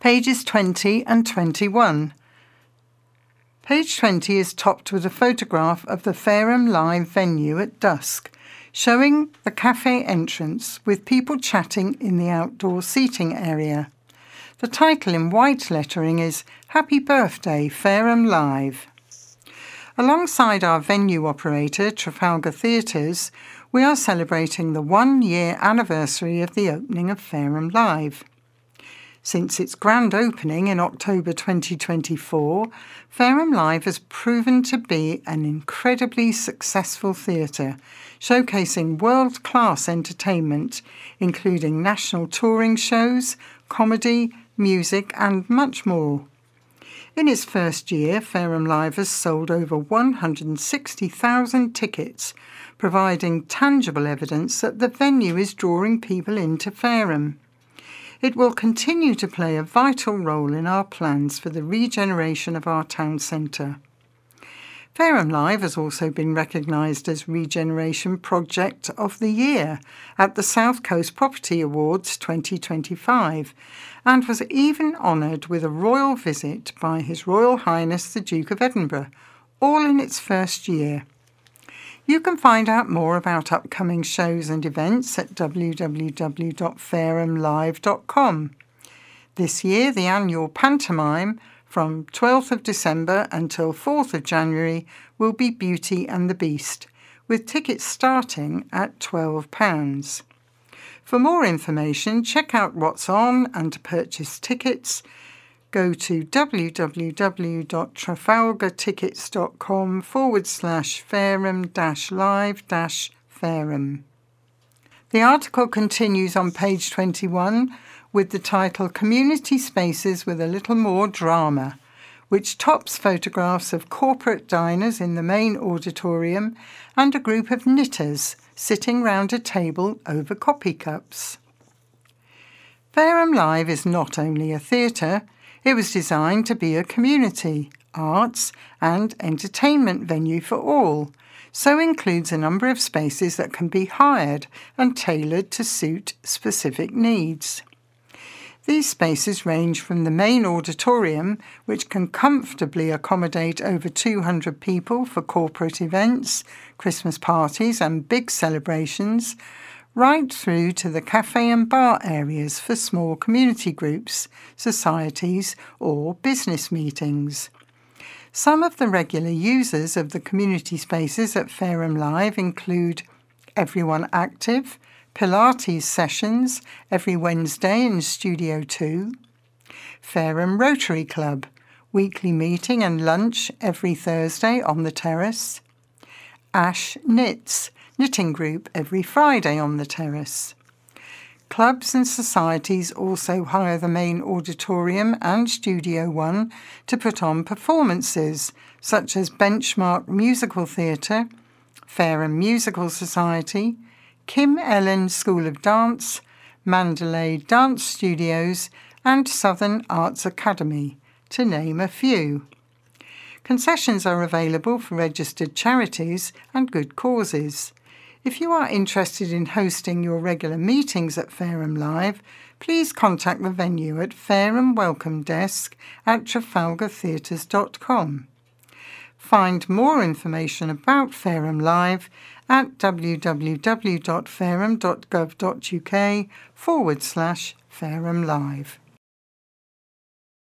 pages 20 and 21. Page 20 is topped with a photograph of the Fareham Live venue at dusk, showing the cafe entrance with people chatting in the outdoor seating area. The title in white lettering is Happy Birthday Fareham Live. Alongside our venue operator, Trafalgar Theatres, we are celebrating the 1-year anniversary of the opening of Fareham Live. Since its grand opening in October 2024, Fareham Live has proven to be an incredibly successful theatre, showcasing world-class entertainment, including national touring shows, comedy, music and much more. In its first year, Fareham Live has sold over 160,000 tickets, providing tangible evidence that the venue is drawing people into Fareham. It will continue to play a vital role in our plans for the regeneration of our town centre. Fareham Live has also been recognised as Regeneration Project of the Year at the South Coast Property Awards 2025 and was even honoured with a royal visit by His Royal Highness the Duke of Edinburgh, all in its first year. You can find out more about upcoming shows and events at www.farehamlive.com. This year, the annual pantomime from 12th of December until 4th of January will be Beauty and the Beast, with tickets starting at £12. For more information, check out what's on and to purchase tickets, go to www.trafalgartickets.com/Fareham-live-Fareham. The article continues on page 21 with the title Community Spaces with a Little More Drama, which tops photographs of corporate diners in the main auditorium and a group of knitters sitting round a table over coffee cups. Fareham Live is not only a theatre, it was designed to be a community, arts and entertainment venue for all, so includes a number of spaces that can be hired and tailored to suit specific needs. These spaces range from the main auditorium, which can comfortably accommodate over 200 people for corporate events, Christmas parties and big celebrations, right through to the cafe and bar areas for small community groups, societies or business meetings. Some of the regular users of the community spaces at Fareham Live include Everyone Active, Pilates sessions every Wednesday in Studio 2, Fareham Rotary Club, weekly meeting and lunch every Thursday on the terrace, Ash Knits, knitting group every Friday on the terrace. Clubs and societies also hire the main auditorium and Studio 1 to put on performances such as Benchmark Musical Theatre, Fareham Musical Society, Kim Ellen School of Dance, Mandalay Dance Studios and Southern Arts Academy, to name a few. Concessions are available for registered charities and good causes. If you are interested in hosting your regular meetings at Fareham Live, please contact the venue at Fareham Welcome Desk at trafalgartheatres.com. Find more information about Fareham Live at www.fareham.gov.uk/Fareham Live.